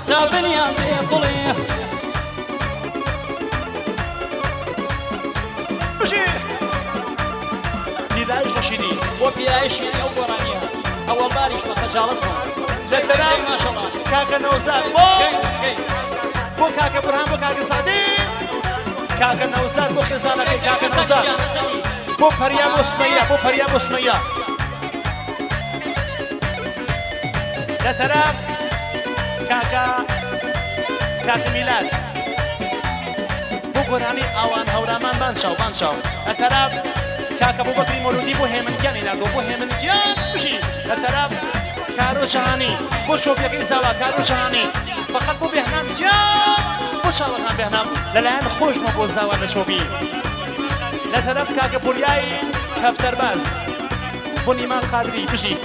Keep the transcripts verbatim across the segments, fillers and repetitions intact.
حتى بنيان لقلي بشي پیرایش رشیدی بۆ پیرایشی ئەو گۆرانیە ئەوە باریش بە خەجاڵەتەوە لە دەرام ماشەڵڵا کاکە نەوزاد بۆ بۆ کاکە بورهان بۆ کاکە سادی کاکە نەوزاد بۆ خێزانەکەی کاکە نەوزاد بۆ پەریا بۆ سمەیە بۆ پەریا بۆ سمەیە لە تەرام کاکە کاکە میلاد بۆ گۆرانی ئاوان هەورامان بانچاو بانچاو لە تەرام کاکە بۆ بەکری مۆلودی بۆ هێمنگیانی ناردۆ بۆ هێمنگیان بژی لە تەرام کارۆ جەهانی بۆ چۆپیەکەی زاوا کارۆ جەهانی فقط بۆ بێهنام گیان بۆ چاوەکان بێهنام لەلایەن خۆشمە بۆ زاوا لە چۆپی لە تەرەف کاکە بوریایی هەفتەرباز بۆ نیمان قادری بژی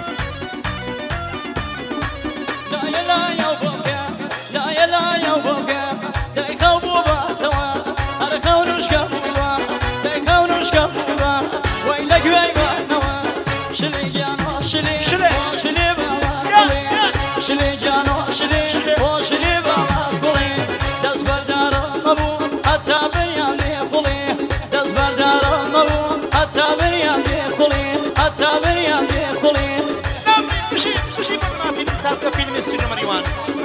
لایە لایە و بۆکە لایە لایە و بۆکە دایکەو بوو باتەوە هەرەکە و نوشکە بووە دایکە و نوشکە بووە وای لە گوێیوانەوە شلێ گیانەوە شلێ شلێ شلێ باوە گوڵێ شلێ گیانەوە شلێ بۆ شلێ باوە گوڵێ دەست بەردارە مەبوو هەتا بنیان لێ خوڵێ دەست بەردارە مەبوو هەتا بنیان لێ خوڵێ هەتا بنیان لێ خوڵێ بشی بشی بەمافی کاکە فیلمی سینەمەریوان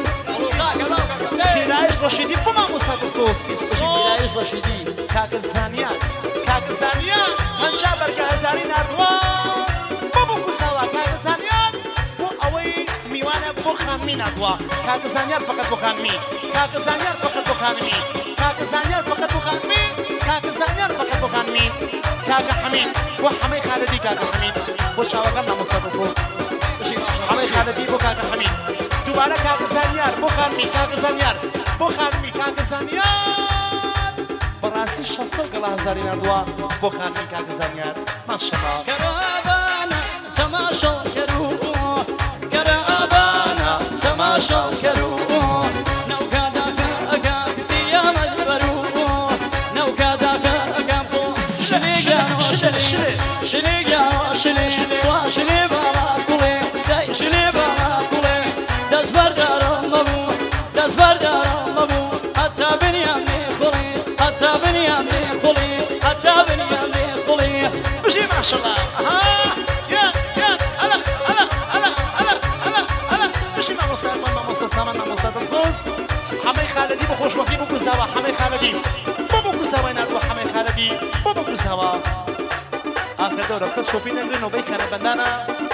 پیرایش ڕەشیدی بۆ مامۆستا دەسۆز پیرایش ڕەشیدی کاکە زانیار کاکە زانیار هەنجا بەرگە هەزاری ناردووە بۆ بۆ کوساوە کاکە زانیار بۆ ئەوەی میوانە بۆ خانمی ناردووە کاکە زانیار فقط بۆ خانمی کاکە زانیار فقط بۆ خانمی کاکە زانیار فقط بۆ خانمی کاکە زانیار فقط بۆ خانمی کاکە حەمید بۆ حەمەی خالدی کاکە حەمید بۆ چاوەکان مامۆستا دەسۆز حەمەی خالدی بۆ کاکە حەمید دووبارە کاکە زانیار بۆ خانمی کاکە زانیار بۆ خانمی کاکە زانیار بەڕاستی شەسە گەڵا هەزاری ناردووە بۆ خانمی کاکە زانیار ماشەڵڵا کەرەبانە تەماشا کەرو کەرەبانە تەماشا کەرو نەوکاداکە ئەگام قیامەت بەرو نەوکاداکە ئەگام خۆ شلێگیانەوە شلێ شلێگیانەوە شلێ وا شلێ باڵا کوڵێ دای شلێ باڵا کوڵێ دەست بەردارە مەبوو دەست بەردارە مەبوو هەتا بنیان لێ خوڵێ هەتا بنیان لێ خوڵێ هەتا بنیان لێ خوڵێ بژی ماشەڵڵا ئەها یا یا ئەلا ئەلا ئەلا ئەلا ئەلا ئەلا بژی مامۆستا مامۆستا سامان مامۆستا دەسۆز حەمەی خالدی بۆ خۆشبەختی بۆ کوزاوە حەمەی خالدی بۆ بۆ کوزاوای ناردووە حەمەی خالدی بۆ بۆ کوزاوە آخر دورة كل شوفين نقرن وبيكنا بندانا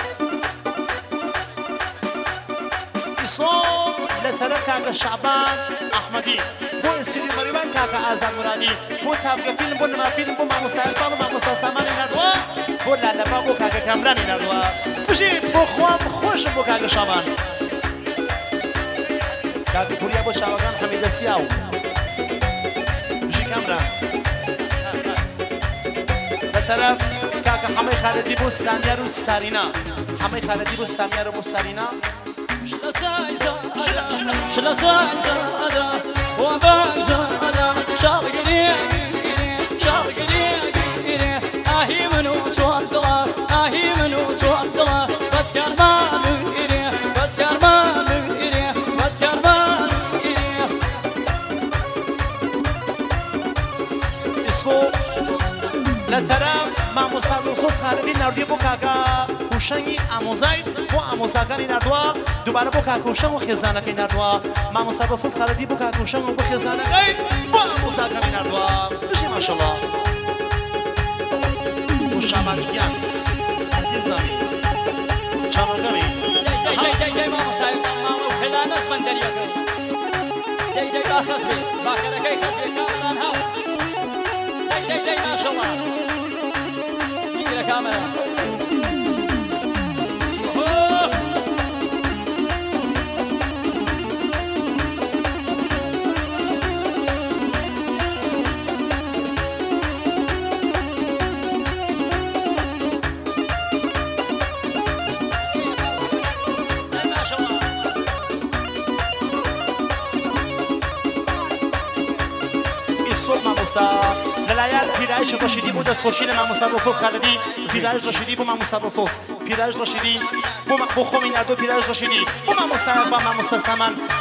يصوم لترك كاكا شعبان أحمدي بو السيدي مريبان كاكا آزان مرادي بو تابقى فيلم بو نما فيلم بو ما مساعدان وما مساعدان نادوا بو لالبا بو كاكا كامراني نادوا بجي بو خوام خوش بو كاكا شعبان كاكا بوريا بو شعبان حميد السياو بجي كامران لترك کاکە حەمەی خالدی بۆ سامیار و سارینا حەمەی خالدی بۆ سامیار و بۆ سارینا شلە سایزەدا شلە سایزەدا بۆ بازەدا شاڵگیری شاڵگیری گیری ئاهی من و چۆن دڵە ئاهی من و چۆن دڵە بەدکارمان گیری بەدکارمان گیری بەدکارمان گیری ئیسۆ لە تەرەف مامۆستا دڵسۆز خالدی ناردووە بۆ کاکە کوشەنگی ئامۆزای بۆ ئامۆزاکانی ناردووە دووبارە بۆ کاکە کوشەنگ و خێزانەکەی ناردووە مامۆستا دڵسۆز خالدی بۆ کاکە کوشەنگ و بۆ خێزانەکەی بۆ ئامۆزاکانی ناردووە بژی ماشەڵڵا بۆ شامانگیان عەزیزەمی چاوەگەمی دەی دەی دەی دەی مامۆستای ماڵە و هێلانەس بەندەریەکە دەی دەی با خەز بێ باکەرەکەی خەز بێ کامەران هاو دەی دەی دەی ماشەڵڵا میگرە کامەرە لەلایەن پیرایش ڕەشیدی بۆ دەستخۆشی لە مامۆستا دڵسۆز خالدی پیرایش ڕەشیدی بۆ مامۆستا دڵسۆز پیرایش ڕەشیدی بۆ خۆمی ناردووە پیرایش ڕەشیدی بۆ مامۆستا با مامۆستا سامان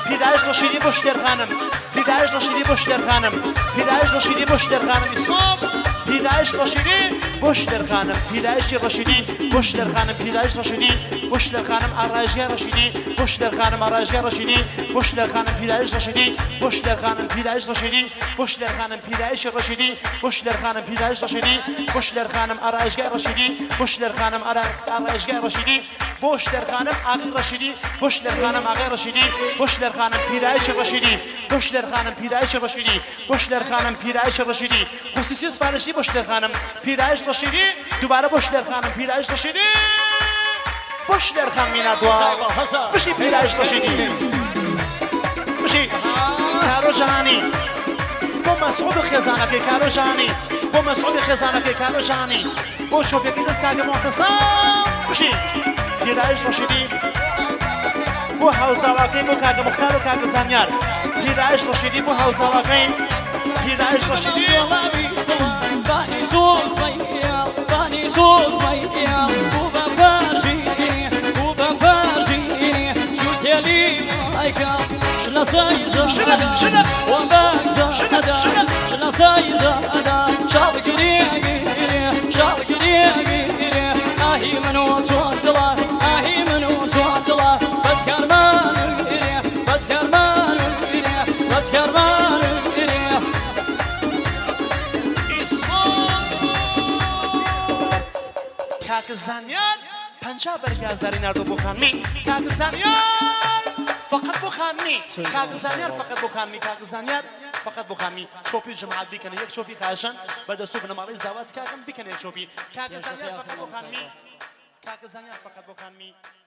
پیدایش رشیدی بشتر خانم پیدایش رشیدی بشتر خانم پیدایش رشیدی بشتر خانم صاحب پیدایش رشیدی بشتر خانم پیدایش رشیدی بشتر خانم پیدایش رشیدی بشتر خانم آرایشگر رشیدی بشتر خانم آرایشگر رشیدی بشتر خانم پیدایش رشیدی بشتر خانم پیدایش رشیدی بشتر خانم پیدایش رشیدی بشتر خانم پیدایش رشیدی بشتر خانم آرایشگر رشیدی بشتر خانم آرایشگر رشیدی بشتر خانم آقای رشیدی بشتر خانم آقای رشیدی بشتر خانم پیدایش رشیدی بشتر خانم پیدایش رشیدی بشتر خانم پیدایش رشیدی خصوصی سفارشی بشتر خانم پیدایش رشیدی دوباره بشتر خانم پیدایش رشیدی بشتر خانم مینا دوا بشی پیدایش رشیدی بشی کارو جهانی با مسعود خزانه که کارو جهانی با مسعود خزانه که کارو جهانی با شوفی که دست کاغ معتصم بشی پیدایش رشیدی بو حوزاواقعی بو کاغ مختار و کاغ زانیار پیدایش رشیدی بو حوزاواقعی پیدایش رشیدی بانی زود میا بانی زود میا بو بفرجینی بو بفرجینی شو تلی مایکا شلا سایزا شلا شلا وباكزا شلا شلا سایزا شال كريغي شال كريغي آهی منو صوت دلا آهی منو صوت دلا بتكرمان بتكرمان بتكرمان کاک زانیار پنجاه برگاز داری نردو بخانمی کاک زانیار فقط بخانمی کاک زانیار فقط بخانمی کاک زانیار فقط بخانمی شوپی جماعت بیکنه یک شوپی خواهشان بعد از صبح نماز زوات کاکم بیکنه یک شوپی کاک زانیار فقط بخانمی کاک زانیار فقط بخانمی